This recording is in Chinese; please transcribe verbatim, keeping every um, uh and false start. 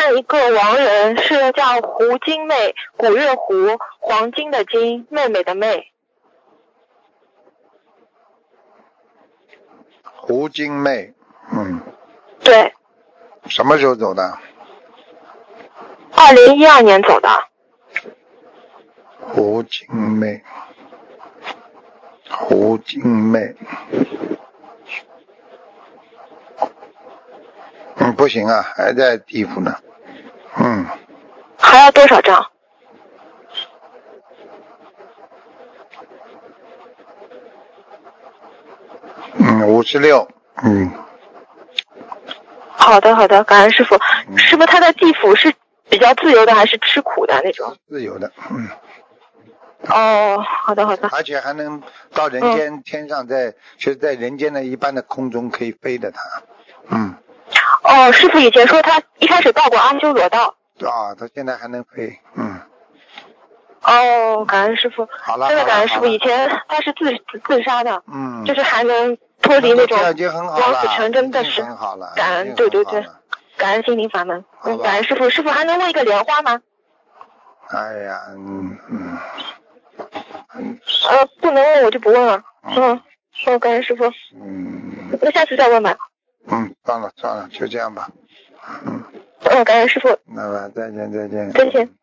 问一个亡人，是叫胡金妹，古月胡，黄金的金，妹妹的妹。 胡金妹，嗯， 对， 什么时候走的？ 二零一二年走的。 胡金妹，胡金妹，嗯，不行啊，还在地府呢，嗯， 还要多少张？ 嗯，五十六，嗯。 好的好的，感恩师傅。师傅他的地府是比较自由的还是吃苦的那种？ 自由的，嗯。 哦，好的好的。 而且还能到人间、嗯、天上在，就是在人间的一般的空中可以飞的他，嗯。 哦，师傅以前说他一开始到过阿修罗道。 啊，他现在还能飞，嗯。 哦，感恩师傅。 好了， 真的感恩师傅。以前他是自自杀的， 嗯， 就是还能脱离那种王死成真的是感恩，对对对，感恩心灵法门。嗯，感恩师傅。师傅还能问一个莲花吗？ 哎呀，嗯嗯。 呃，不能问我就不问了。嗯，好，感恩师傅。 嗯。 那下次再问吧。 嗯，算了算了，就这样吧。嗯。 嗯，感恩师傅。 那么再见再见。 再见。